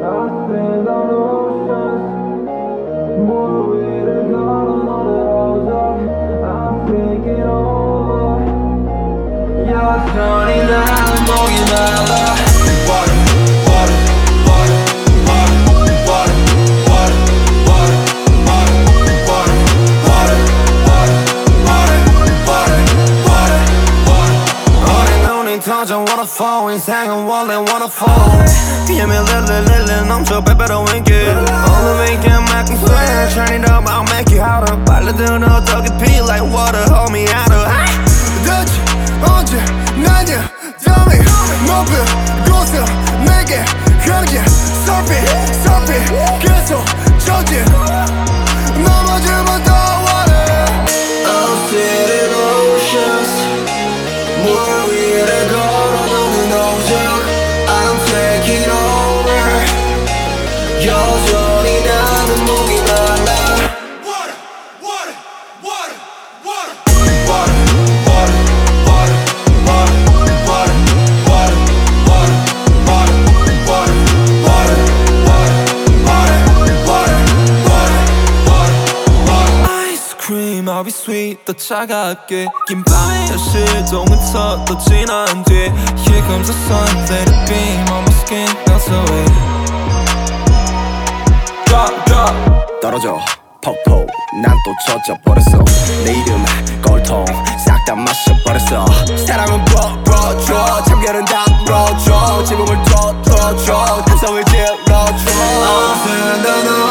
stand on oceans 물 위를 걸어 너를 오죠 I'm taking over 여전히 나는 목이 말라 Water, water, water, water, water, water, water, water, water, water, water, water, water, water. 어린 눈이 터져 waterfall 인생은 원래 waterfall 비염이 릴릴릴릴 넘쳐 빼빼로 윙기 오늘 위기만큼 쇠 Turn it up I'll make it harder 빨려드는 더 깊이 like water hold me out of 대체 언제 나냐 Tell me 목표 곳을 내게 가는 게 surfing surfing 계속 전진 넘어지면 더 water Unseated oceans 물 위를 걸어 너는 오죠 I'm taking over 여전히 나는 목이 말라 Water, water, water, water Water, water, water, water, water, water, water, water, water, water, water, water, water, water Ice cream, I'll be sweet 더 차갑게 긴 밤의 실종은 서또 지난 뒤 Here comes the sun, let it beam on my skin, melts away Drop, drop 떨어져 폭포 난 또 젖어버렸어 내 이름 꼴통 싹 다 마셔버렸어 사랑은 불어줘 참결은 다 불어줘 지붕을 둬줘 함성을 질러줘 어느새 넌